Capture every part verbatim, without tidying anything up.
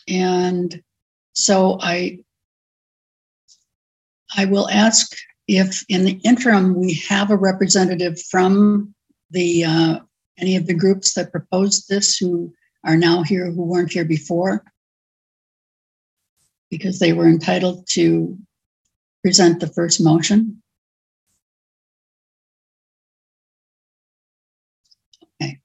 And so I, I will ask if in the interim we have a representative from the uh, any of the groups that proposed this who are now here who weren't here before, because they were entitled to present the first motion. Okay.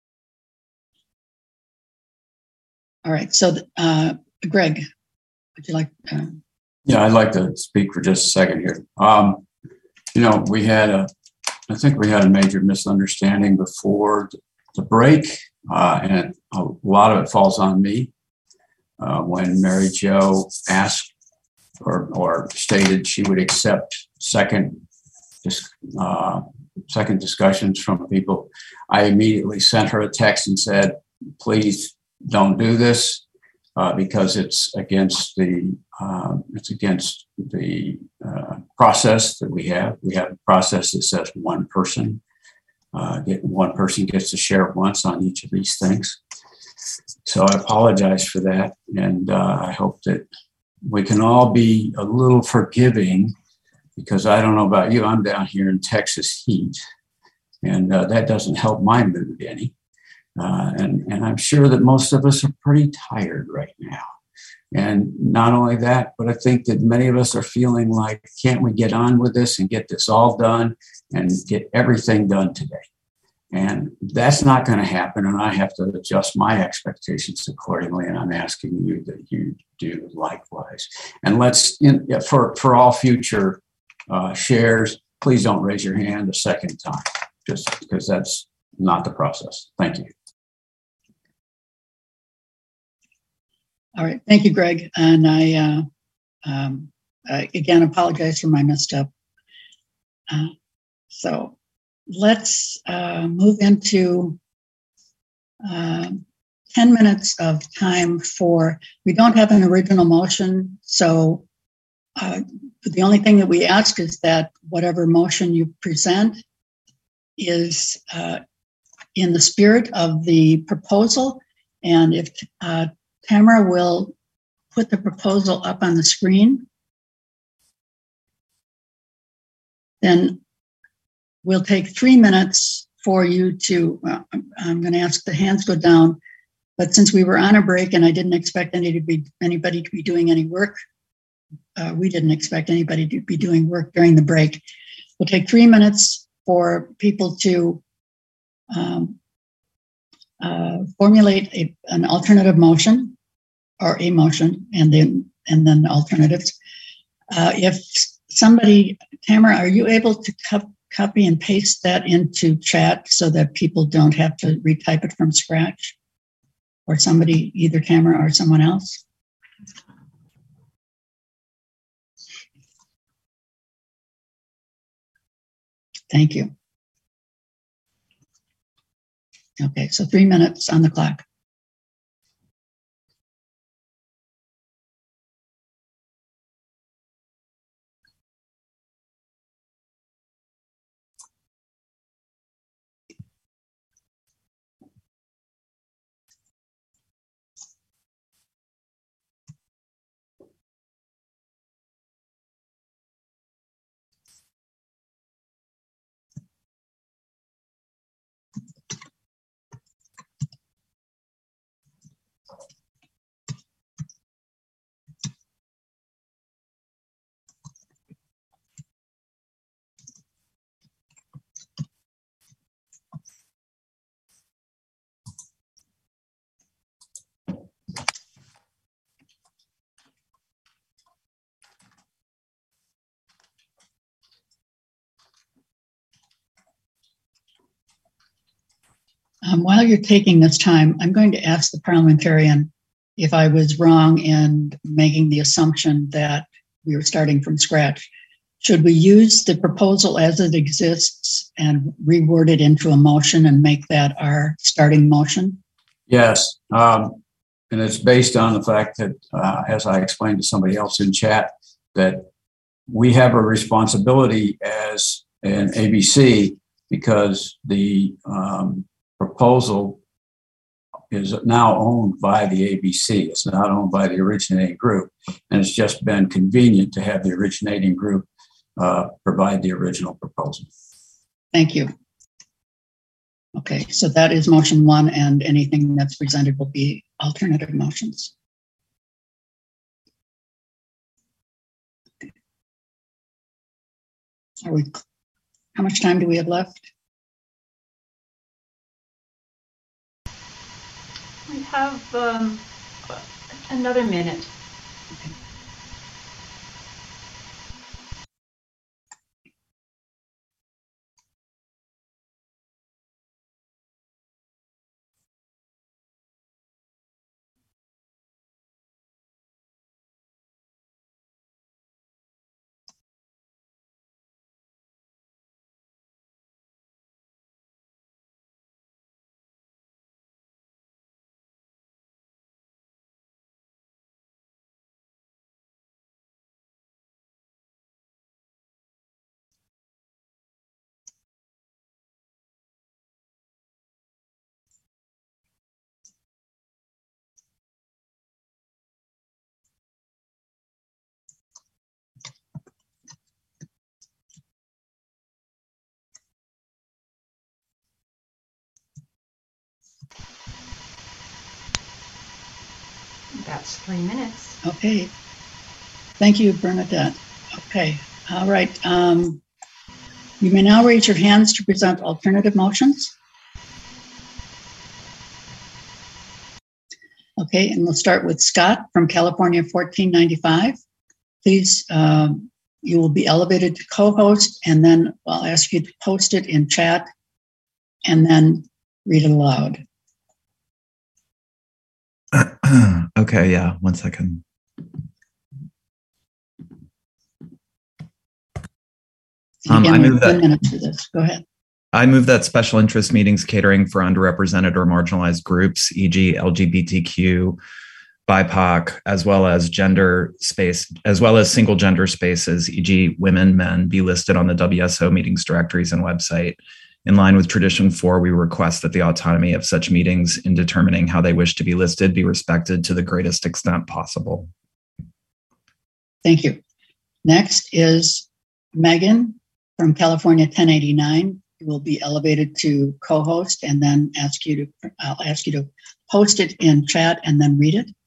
All right. So, uh, Greg, would you like? Uh, yeah, I'd like to speak for just a second here. Um, you know, we had a, I think we had a major misunderstanding before the break, uh, and a lot of it falls on me. Uh, when Mary Jo asked or, or stated she would accept second, uh, second discussions from people, I immediately sent her a text and said, please don't do this uh, because it's against the uh, it's against the uh, process that we have. We have a process that says one person, uh, get, one person gets to share once on each of these things. So I apologize for that, and uh, I hope that we can all be a little forgiving, because I don't know about you, I'm down here in Texas heat, and uh, that doesn't help my mood any. Uh, and, and I'm sure that most of us are pretty tired right now. And not only that, but I think that many of us are feeling like, can't we get on with this and get this all done and get everything done today? And that's not going to happen, and I have to adjust my expectations accordingly, and I'm asking you that you do likewise. And let's, in, for, for all future uh, shares, please don't raise your hand a second time, just because that's not the process. Thank you. All right. Thank you, Greg. And I, uh, um, I again, apologize for my messed up. Uh, so let's uh, move into uh, ten minutes of time for, we don't have an original motion. So uh, the only thing that we ask is that whatever motion you present is uh, in the spirit of the proposal. And if uh, Tamara will put the proposal up on the screen, then we'll take three minutes for you to, uh, I'm going to ask the hands go down, but since we were on a break and I didn't expect any to be, anybody to be doing any work, uh, we didn't expect anybody to be doing work during the break. We'll take three minutes for people to um, uh, formulate a, an alternative motion or a motion, and then and then the alternatives. Uh, if somebody, Tamara, are you able to co- copy and paste that into chat so that people don't have to retype it from scratch? Or somebody, either Tamara or someone else? Thank you. Okay, so three minutes on the clock. Um, while you're taking this time, I'm going to ask the parliamentarian if I was wrong in making the assumption that we were starting from scratch. Should we use the proposal as it exists and reword it into a motion and make that our starting motion? Yes, um, and it's based on the fact that, uh, as I explained to somebody else in chat, that we have a responsibility as an A B C because the um, proposal is now owned by the A B C. It's not owned by the originating group. And it's just been convenient to have the originating group uh, provide the original proposal. Thank you. Okay, so that is motion one, and anything that's presented will be alternative motions. Are we, how much time do we have left? We have um, another minute. Okay. That's three minutes. Okay. Thank you, Bernadette. Okay. All right. Um, you may now raise your hands to present alternative motions. Okay, and we'll start with Scott from California fourteen ninety-five. Please, um, you will be elevated to co-host, and then I'll ask you to post it in chat and then read it aloud. Okay, yeah, one second. Um, Again, I we move have ten that. minutes for this. Go ahead. I move that special interest meetings catering for underrepresented or marginalized groups, for example, L G B T Q, B I P O C, as well as gender space, as well as single gender spaces, for example, women, men, be listed on the W S O meetings directories and website. In line with tradition four, we request that the autonomy of such meetings in determining how they wish to be listed be respected to the greatest extent possible. Thank you. Next is Megan from California ten eighty-nine. You will be elevated to co-host, and then ask you to, I'll ask you to post it in chat and then read it.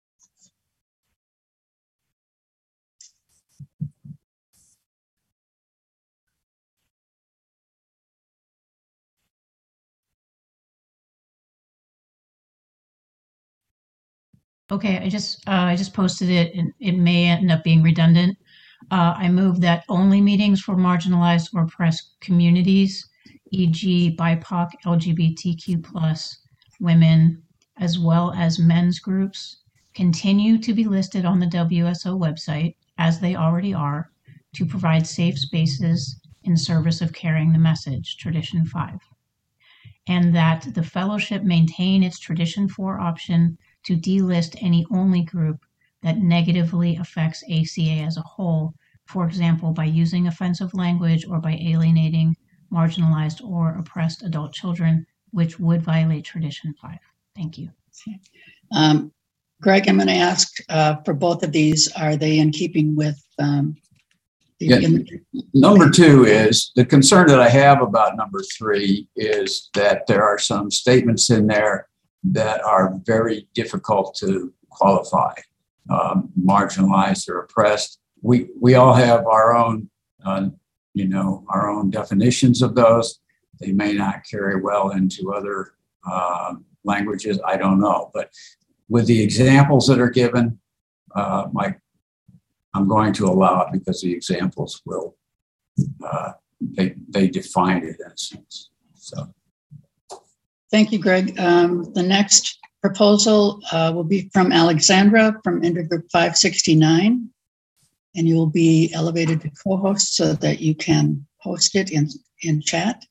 Okay, I just uh, I just posted it, and it may end up being redundant. Uh, I move that only meetings for marginalized or oppressed communities, for example, B I P O C, L G B T Q plus, women, as well as men's groups, continue to be listed on the W S O website, as they already are, to provide safe spaces in service of carrying the message, Tradition five. And that the fellowship maintain its Tradition four option to delist any only group that negatively affects A C A as a whole, for example, by using offensive language or by alienating marginalized or oppressed adult children, which would violate Tradition five. Thank you. Um, Greg, I'm going to ask uh, for both of these, are they in keeping with um, the Yeah. imagery? Number two is, the concern that I have about number three is that there are some statements in there that are very difficult to qualify, um, marginalized or oppressed. We we all have our own, uh, you know, our own definitions of those. They may not carry well into other uh, languages. I don't know, but with the examples that are given, uh, my I'm going to allow it because the examples will uh, they they define it in a sense. So. Thank you, Greg. Um, the next proposal uh, will be from Alexandra from Intergroup five sixty-nine, and you will be elevated to co-host so that you can post it in, in chat.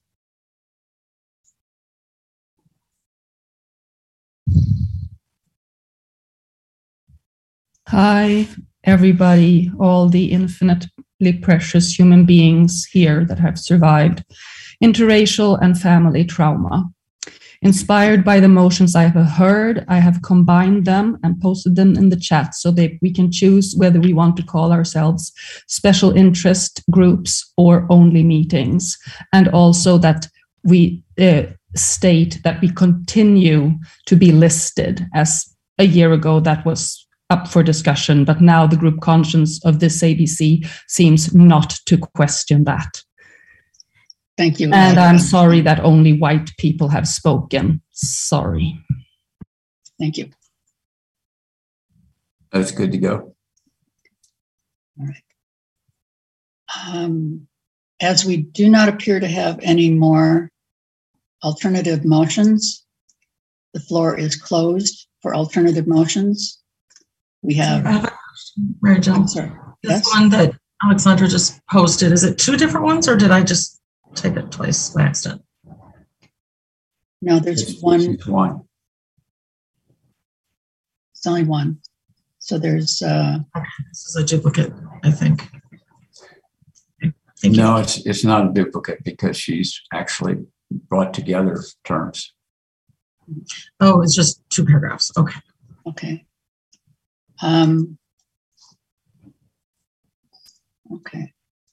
Hi, everybody, all the infinitely precious human beings here that have survived interracial and family trauma. Inspired by the motions I have heard, I have combined them and posted them in the chat so that we can choose whether we want to call ourselves special interest groups or only meetings. And also that we uh, state that we continue to be listed, as a year ago that was up for discussion, but now the group conscience of this A B C seems not to question that. Thank you. And I'm sorry that only white people have spoken. Sorry. Thank you. That's good to go. All right. Um, as we do not appear to have any more alternative motions, the floor is closed for alternative motions. We have. I have a question, Mary Jo. I'm sorry. This Yes? one that Alexandra just posted, is it two different ones or did I just take it twice by accident? No, there's It's one. it's one. It's only one. So there's, uh, Okay, this is a duplicate, I think. Okay, thank you. No, it's, it's not a duplicate because she's actually brought together terms. Oh, it's just two paragraphs. Okay. okay. Um, okay.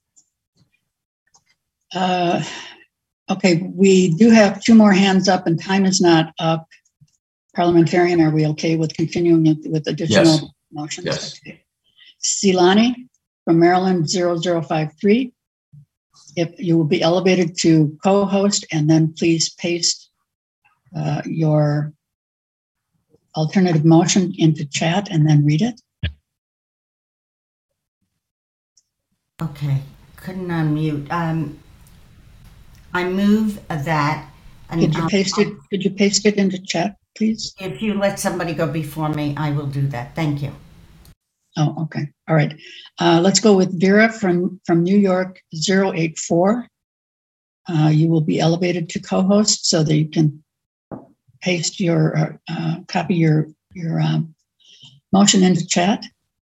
Uh, okay, we do have two more hands up and time is not up. Parliamentarian, are we okay with continuing with, with additional Yes. motions? Yes. Okay. Silani from Maryland zero zero five three. If you will be elevated to co-host and then please paste uh, your alternative motion into chat and then read it. Okay, couldn't unmute. Um, I move that. and, Could you um, paste it? Could you paste it into chat, please? If you let somebody go before me, I will do that. Thank you. Oh, okay. All right. Uh, let's go with Vera from, from New York zero eight four. Uh, you will be elevated to co-host so that you can paste your, uh, uh, copy your, your um, motion into chat.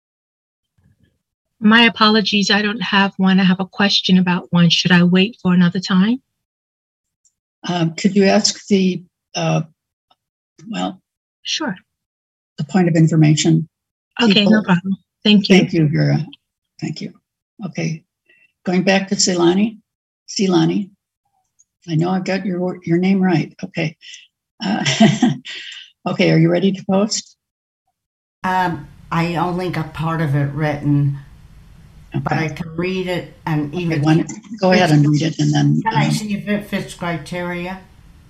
My apologies. I don't have one. I have a question about one. Should I wait for another time? Um, could you ask the, uh, well, Sure. the point of information? Okay, People- no problem. Thank you. Thank you, Vera. Thank you. Okay. Going back to Silani. Silani. I know I've got your, your name right. Okay. Uh, okay, are you ready to post? Um, I only got part of it written, but I can read it and Okay, even. one, go ahead and read it and then. Can I um, see if it fits criteria?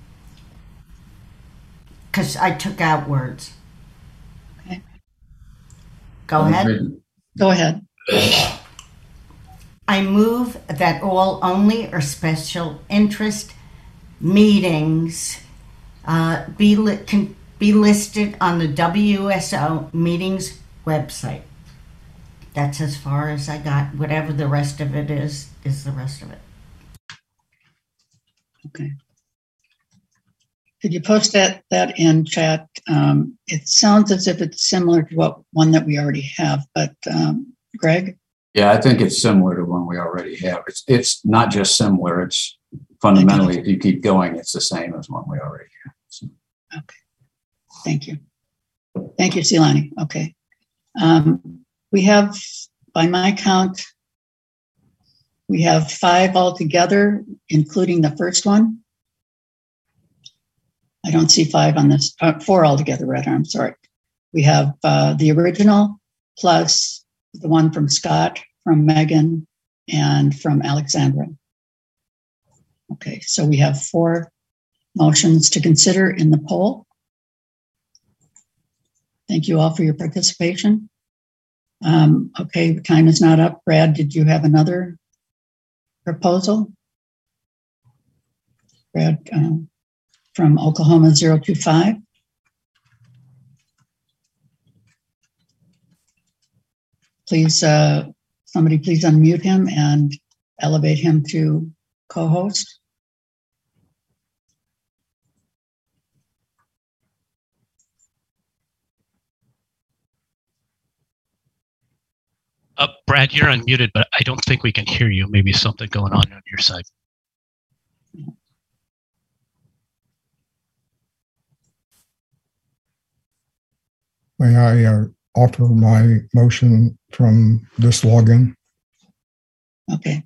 Because I took out words. Okay. Go ahead. Go ahead. I move that all only or special interest meetings uh, be, li- can be listed on the W S O meetings website. That's as far as I got. Whatever the rest of it is, is the rest of it. Okay. Could you post that, that in chat? Um, it sounds as if it's similar to what one that we already have, but um, Greg? Yeah, I think it's similar to one we already have. It's it's not just similar. It's fundamentally, if you keep going, it's the same as one we already have. So. Okay. Thank you. Thank you, Silani. Okay. Um, we have, by my count, we have five altogether, including the first one. I don't see five on this, uh, four altogether, rather, I'm sorry. We have uh, the original plus the one from Scott, from Megan, and from Alexandra. Okay, so we have four motions to consider in the poll. Thank you all for your participation. Um, okay, time is not up. Brad, did you have another proposal? Brad um, from Oklahoma zero two five. Please, uh, somebody please unmute him and elevate him to co-host. Uh, Brad, you're unmuted, but I don't think we can hear you. Maybe something going on on your side. May I uh, offer my motion from this login? Okay.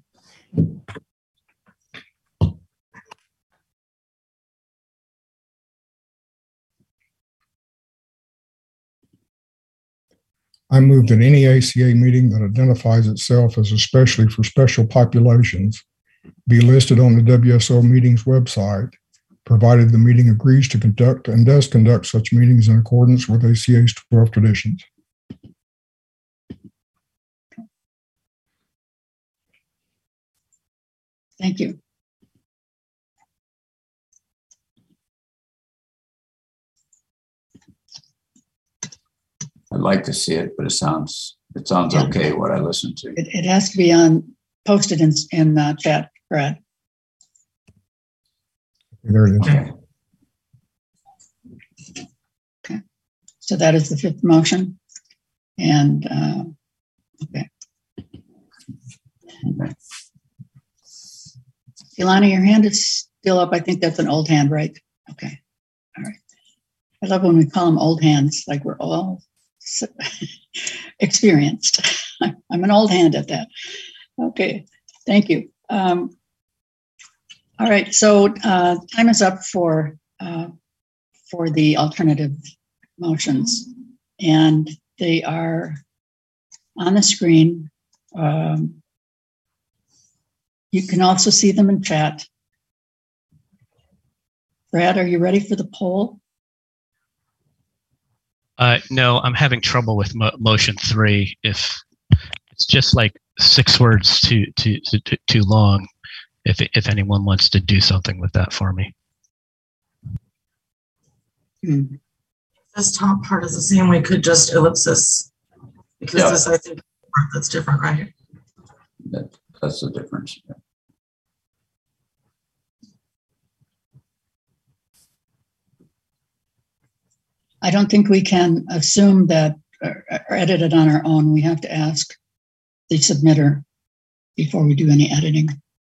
I move that any A C A meeting that identifies itself as especially for special populations be listed on the W S O meetings website, provided the meeting agrees to conduct and does conduct such meetings in accordance with A C A's twelve traditions. Thank you. I'd like to see it, but it sounds, it sounds Yeah. okay what I listened to. It, it has to be on, posted in, in uh, chat, Brad. There it is. Okay. Okay. So that is the fifth motion. And, uh, okay. Okay. Ilana, your hand is still up. I think that's an old hand, right? Okay. All right. I love when we call them old hands, like we're all so experienced. I'm an old hand at that. Okay. Thank you. Um, all right. So uh, time is up for uh, for the alternative motions, and they are on the screen. Um, You can also see them in chat. Brad, are you ready for the poll? Uh, no, I'm having trouble with mo- motion three. If it's just like six words too too too, too long, if if anyone wants to do something with that for me. Hmm. This top part is the same. We could just ellipsis because Yeah. this, I think, part that's different, right? That, that's the difference. I don't think we can assume that or, or edit it on our own. We have to ask the submitter before we do any editing.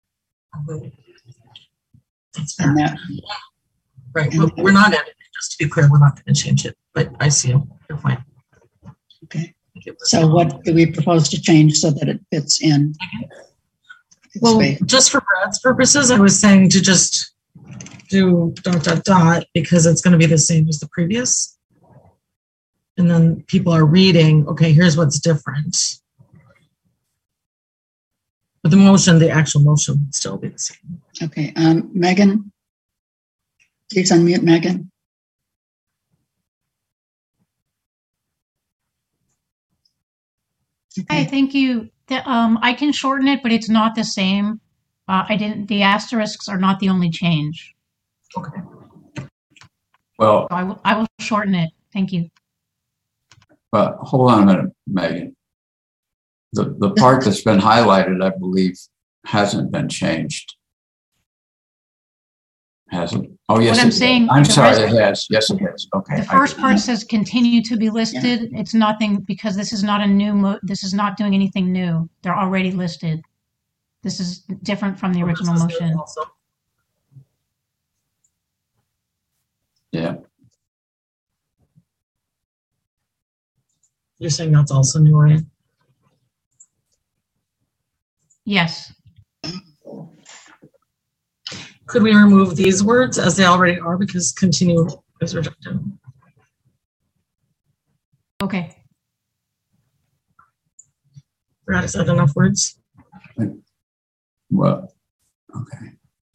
That's fair. And that, Right. and But we're not editing, just to be clear, we're not going to change it. But I see you. Your point. okay. So what do we propose to change so that it fits in? Well, space? just for Brad's purposes, I was saying to just do dot, dot, dot, because it's going to be the same as the previous. And then people are reading, okay, here's what's different. But the motion, the actual motion would still be the same. Okay. Um, Megan, please unmute Megan. Hi, thank you. The, um, I can shorten it, but it's not the same. Uh, I didn't. The asterisks are not the only change. Okay. Well, So I will. I will shorten it. Thank you. but hold on a minute, Megan. The the part that's been highlighted, I believe, hasn't been changed. Hasn't. Oh, yes. What I'm it- saying, I'm the sorry, rest- it has. Yes, it has. Okay. The I first get it. part says continue to be listed. It's nothing because this is not a new. Mo- this is not doing anything new. They're already listed. This is different from the original This is there motion. also. Yeah. You're saying that's also new, right? Yes. Could we remove these words as they already are because continue is redundant? Okay. Brad, is that enough words? Well, okay.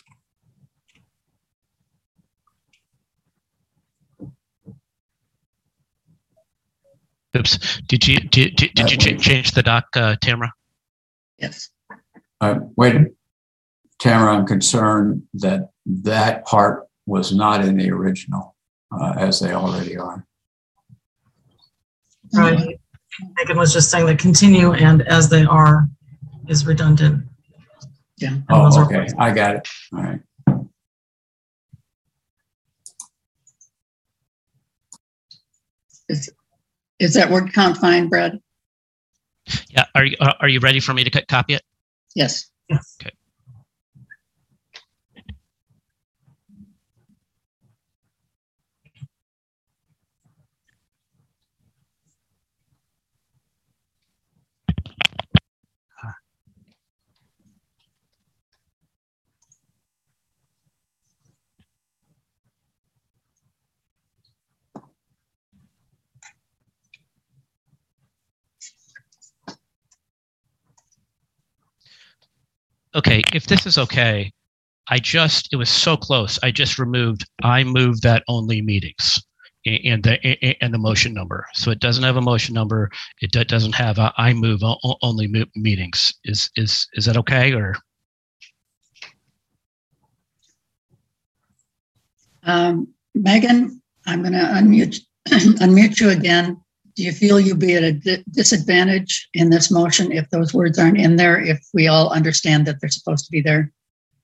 Oops. Did you did, did, did you ch- change the doc, uh, Tamara? Yes. Uh, wait, Tamara, I'm concerned that that part was not in the original, uh, as they already are. Right. Megan was just saying that continue and as they are is redundant. Yeah. And Oh, those are- okay. I got it. All right. Is, is that word count fine, Brad? Yeah. Are you are you ready for me to cut, copy it? Yes. Yes. Okay. okay, if this is okay, I just, it was so close. I just removed, I move that only meetings and the, and the motion number. So it doesn't have a motion number. It do- doesn't have a I move o- only mo- meetings. Is, is, is that okay? Or? Um, Megan, I'm going to unmute, unmute you again. Do you feel you'll be at a di- disadvantage in this motion if those words aren't in there, if we all understand that they're supposed to be there?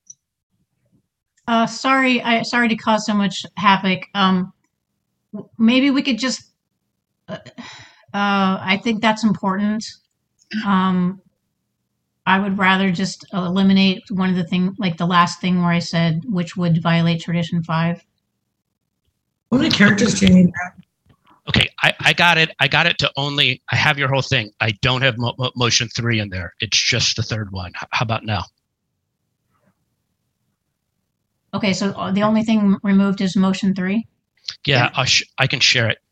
Uh, sorry, I sorry to cause so much havoc. Um, maybe we could just. Uh, I think that's important. Um, I would rather just eliminate one of the thing, like the last thing where I said, which would violate tradition five. How many characters do you need? Okay, I, I got it. I got it to only, I have your whole thing. I don't have mo- mo- motion three in there. It's just the third one. H- How about now? Okay, so the only thing removed is motion three? Yeah, Yeah. I'll sh- I can share it.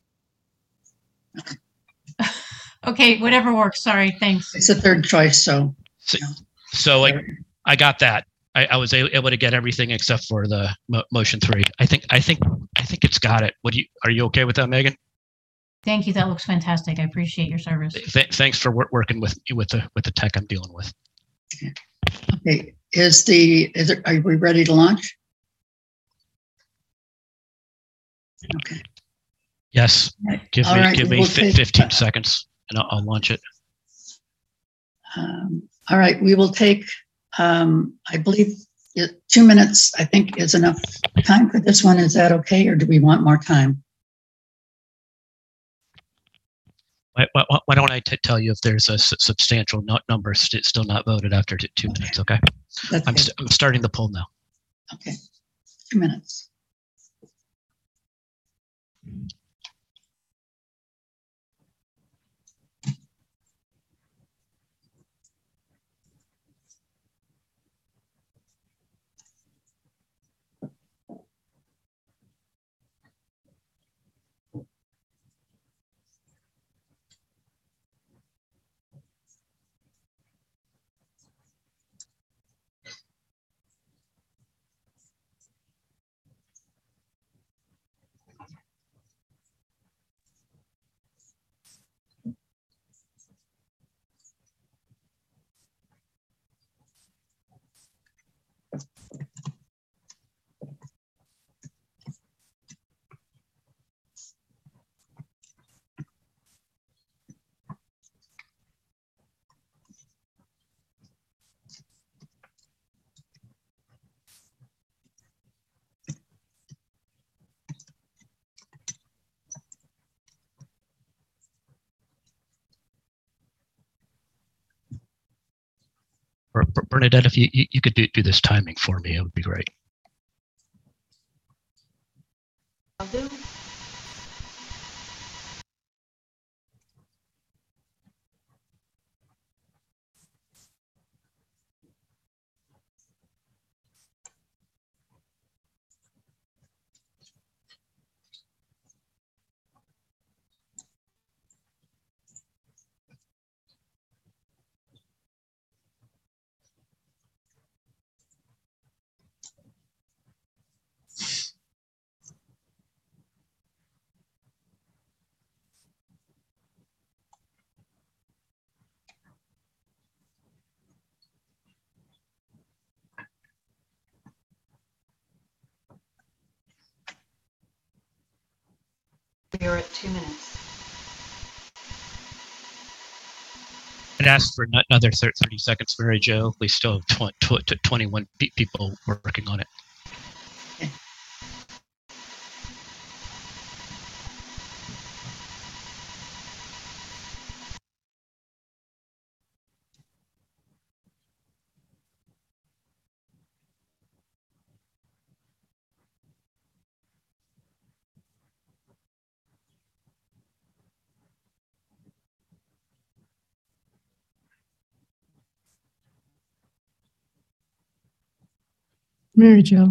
Okay, whatever works. Sorry, thanks. It's a third choice, so. So, so like, I got that. I, I was a- able to get everything except for the mo- motion three. I think, I think, I think it's got it. What do you, are you okay with that, Megan? Thank you. That looks fantastic. I appreciate your service. Th- thanks for wor- working with with the with the tech I'm dealing with. Okay, is the, is it, are we ready to launch? Okay. Yes. Give All me right, give me we'll fi- take- fifteen seconds and I'll, I'll launch it. Um, all right, we will take, um, I believe, it- two minutes, I think is enough time for this one. Is that okay, or do we want more time? Why, why, why don't I t- tell you if there's a s- substantial no- number st- still not voted after t- two minutes? Okay. That's I'm good. st- I'm starting the poll now. Okay, two minutes. Ber- Ber- Bernadette, if you, you, you could do, do this timing for me, it would be great. I'll do. You're at two minutes. I'd ask for no- another thir- thirty seconds, Mary Jo. We still have tw- tw- tw- twenty-one pe- people working on it. Mary Jo,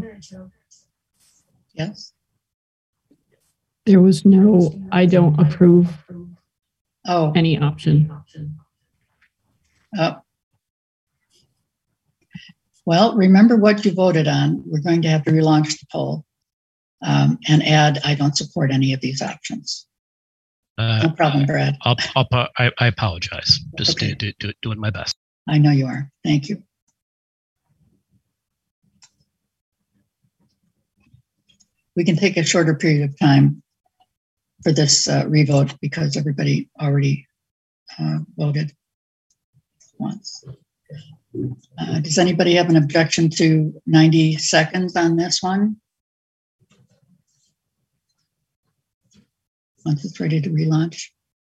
Yes? there was no, I don't approve Oh, any option. uh, Well, remember what you voted on. We're going to have to relaunch the poll um, and add, I don't support any of these options. Uh, No problem, Brad. I'll, I'll, I, I apologize. Just Okay. do, do, doing my best. I know you are. Thank you. We can take a shorter period of time for this uh, revote because everybody already uh, voted once. Uh, does anybody have an objection to ninety seconds on this one? Once it's ready to relaunch.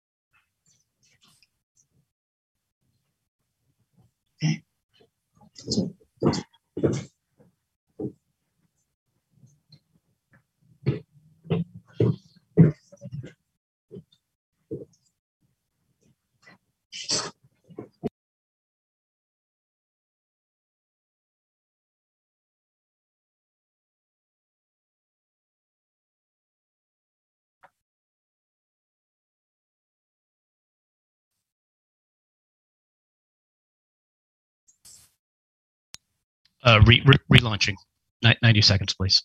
Okay. So, Uh, re, re, relaunching. Ni- ninety seconds, please.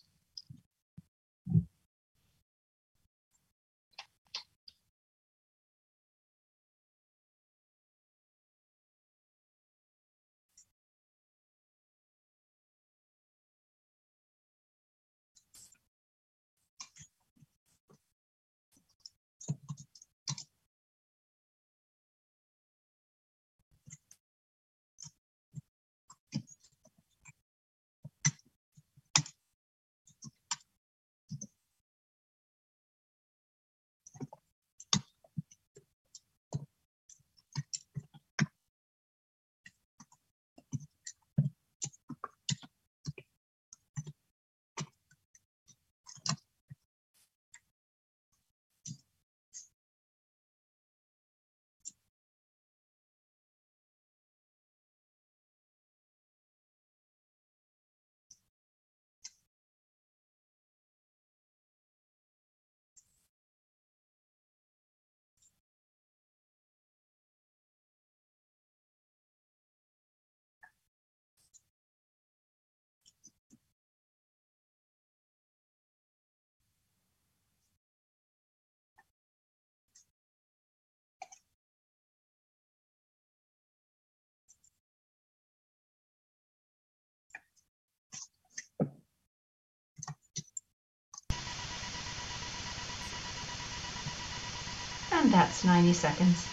And that's ninety seconds.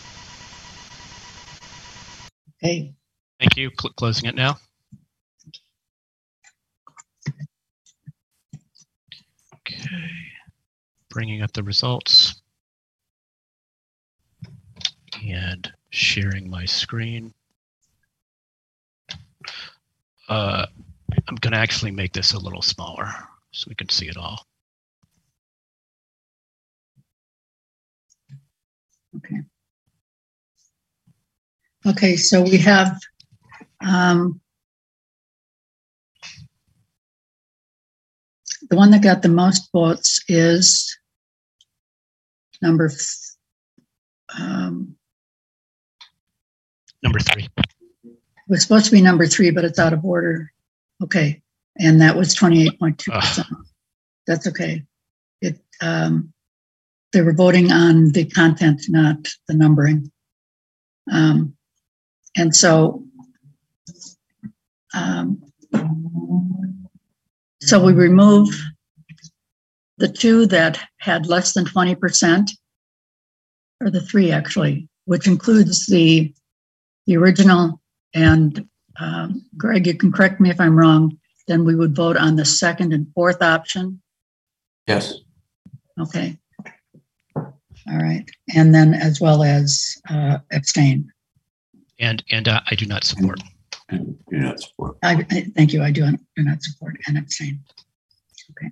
okay. Thank you. Cl- closing it now. Okay. Bringing up the results. And sharing my screen. Uh, I'm going to actually make this a little smaller so we can see it all. Okay. Okay, so we have um, the one that got the most votes is number um, Number three. it was supposed to be number three, but it's out of order. Okay, and that was twenty-eight point two percent. That's okay. It um, they were voting on the content, not the numbering. Um, and so, um, so we remove the two that had less than twenty percent, or the three actually, which includes the the original. And um, Greg, you can correct me if I'm wrong. Then we would vote on the second and fourth option. Yes. Okay. All right. And then as well as uh, abstain. And and uh, I do not support. And do not support. I, I thank you. I do, do not support and abstain. Okay.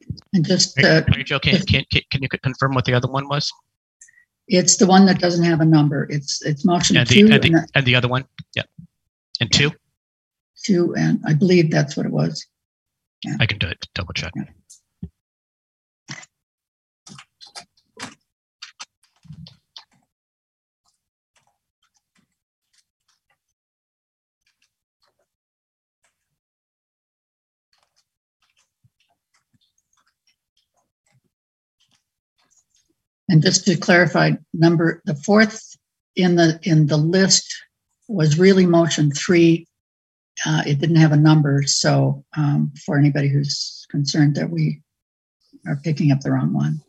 And just, Mary uh, Mary Jo, can, can, can can you confirm what the other one was? it's the one that doesn't have a number. It's, it's motion And two the, and and the, that- and the other one? Yeah. And two? two, and I believe that's what it was. I can do it, double check. And just to clarify, number, the fourth in the, in the list was really motion three. Uh, it didn't have a number, so um, for anybody who's concerned that we are picking up the wrong one.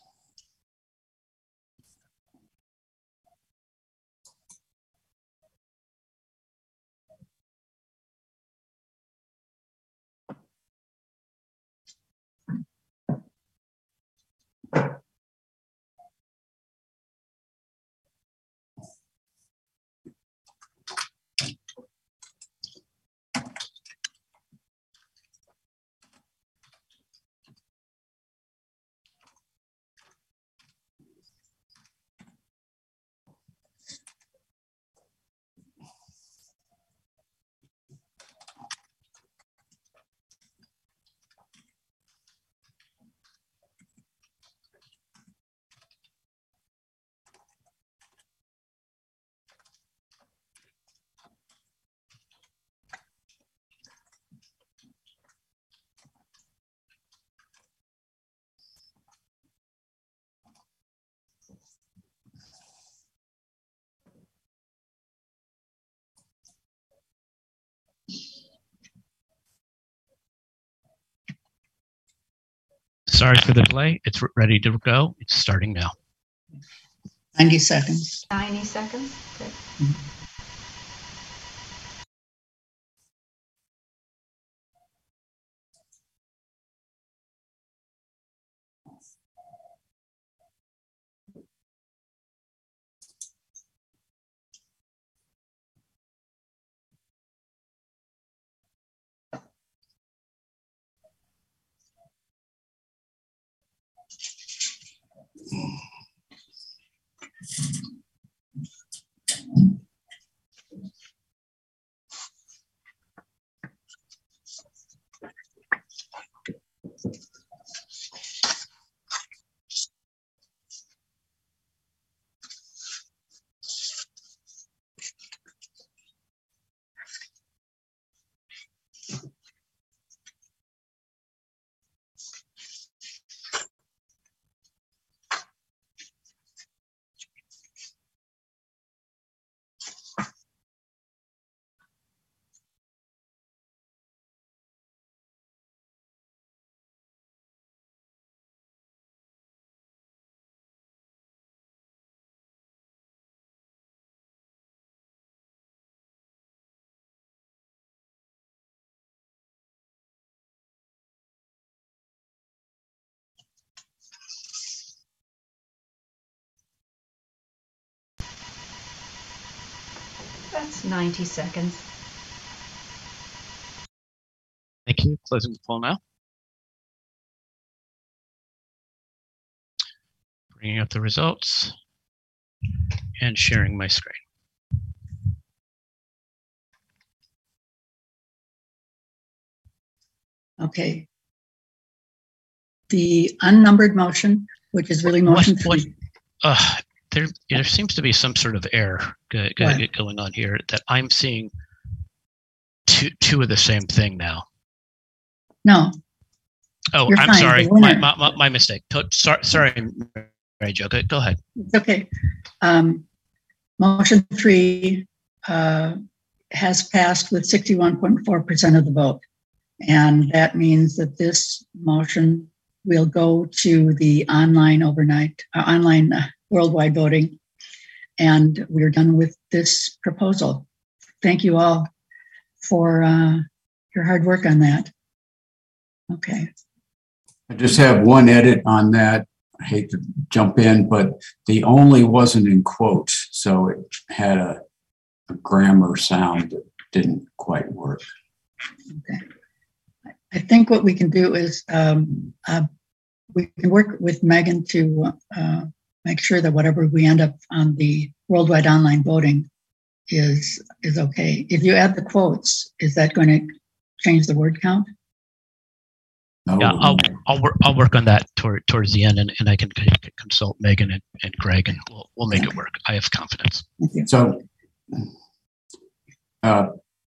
Sorry for the delay. It's ready to go. It's starting now. ninety seconds. ninety seconds. Okay. That's ninety seconds. Thank you. Closing the poll now. Bringing up the results and sharing my screen. Okay. The unnumbered motion, which is really motion What- three. Uh, there, there seems to be some sort of error go, go, What? going on here that I'm seeing two, two of the same thing now. No, Oh, You're I'm fine, sorry. the My, winner- my, my, my mistake. To- Sorry, sorry, Mary Jo. Go, go ahead. it's okay. Um, motion three uh, has passed with sixty-one point four percent of the vote. And that means that this motion will go to the online overnight, uh, online uh, worldwide voting. And we're done with this proposal. Thank you all for uh, your hard work on that. Okay. I just have one edit on that. I hate to jump in, but the only wasn't in quotes, so it had a, a grammar sound that didn't quite work. Okay. I think what we can do is um, uh, we can work with Megan to uh, make sure that whatever we end up on the worldwide online voting is is okay. If you add the quotes, is that going to change the word count? No. Yeah, I'll I'll work I'll work on that toward, towards the end, and, and I can c- consult Megan and, and Greg, and we'll we'll make it work. I have confidence. Thank you. So, uh,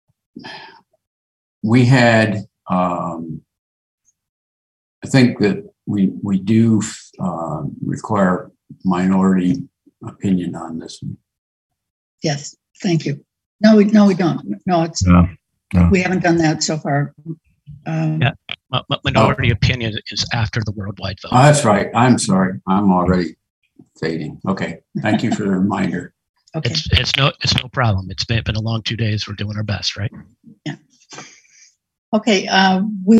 we had, um, I think that we we do uh, require minority opinion on this one. Yes, thank you. No, we no we don't. No, it's No, no. we haven't done that so far. Um, Yeah. Mi- mi- Minority opinion is after the worldwide vote. Oh, that's right. I'm sorry. I'm already fading. Okay. Thank you for the reminder. Okay. It's it's no it's no problem. It's been been a long two days. We're doing our best, right? Okay. Uh, we